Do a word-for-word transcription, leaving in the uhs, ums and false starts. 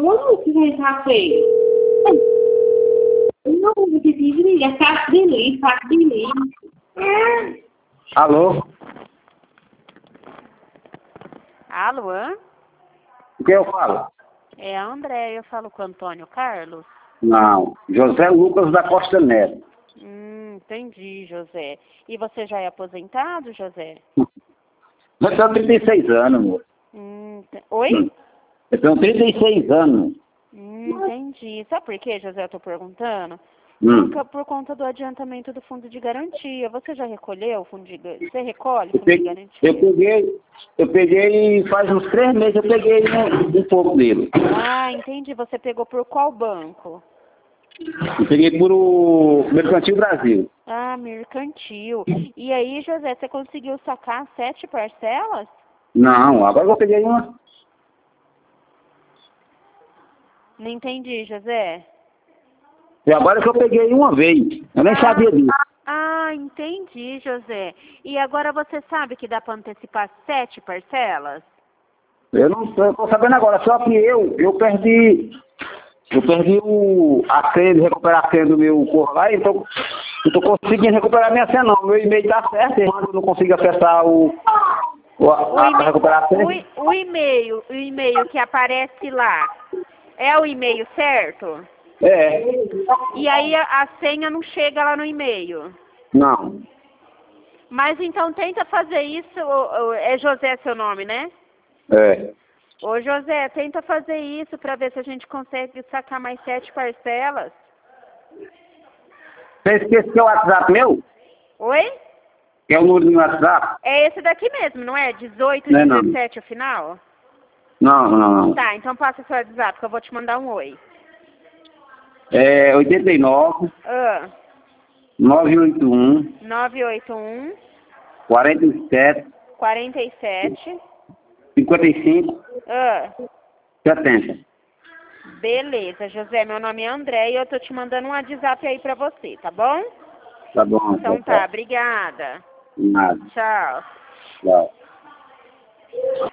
Como que vai estar feio? Não, você desliga, faço delícia, faço delícia. Alô? Alô? O que eu falo? É a André, eu falo com o Antônio Carlos. Não, José Lucas da Costa Neto. Hum, entendi, José. E você já é aposentado, José? Eu tenho trinta e seis anos, amor. Hum, te- Oi? Hum. Eu tenho trinta e seis anos. Hum, entendi. Sabe por que, José, eu tô perguntando? Hum. Por, por conta do adiantamento do fundo de garantia. Você já recolheu o fundo de garantia? Você recolhe o Eu fundo de peguei, garantia? eu peguei, eu peguei faz uns três meses, eu peguei um, um pouco dele. Ah, entendi. Você pegou por qual banco? Eu peguei por o Mercantil Brasil. Ah, mercantil. E aí, José, você conseguiu sacar sete parcelas? Não, agora eu peguei uma. Não entendi, José. E agora que eu peguei uma vez. Eu nem Ah, sabia disso. Ah, entendi, José. E agora você sabe que dá para antecipar sete parcelas? Eu não eu tô sabendo agora, só que eu, eu perdi. Eu perdi o, a senha de recuperar a senha do meu corpo lá, então eu tô conseguindo recuperar minha senha não. Meu e-mail tá certo, mas eu não consigo acessar o, o, a, O a, e-mail, recuperar a senha. o, e- o e-mail, o e-mail que aparece lá, é o e-mail certo? É. E aí a, a senha não chega lá no e-mail. Não. Mas então tenta fazer isso, ô- ô, é José seu nome, né? É. Ô José, tenta fazer isso para ver se a gente consegue sacar mais sete parcelas. Você esqueceu que é o WhatsApp meu? Oi? Que é o número do meu WhatsApp? É esse daqui mesmo, não é? dezoito, Não é não. dezessete o final? Não, não, não. Tá, então passa seu WhatsApp que eu vou te mandar um oi. É oitenta e nove, Ah, nove oito um, nove oito um, quarenta e sete, quarenta e sete. cinquenta e cinco, Ah, setenta. beleza, José, meu nome é André e eu tô te mandando um WhatsApp aí pra você, tá bom? Tá bom. Então tá, obrigada. Nada. Tchau. Tchau.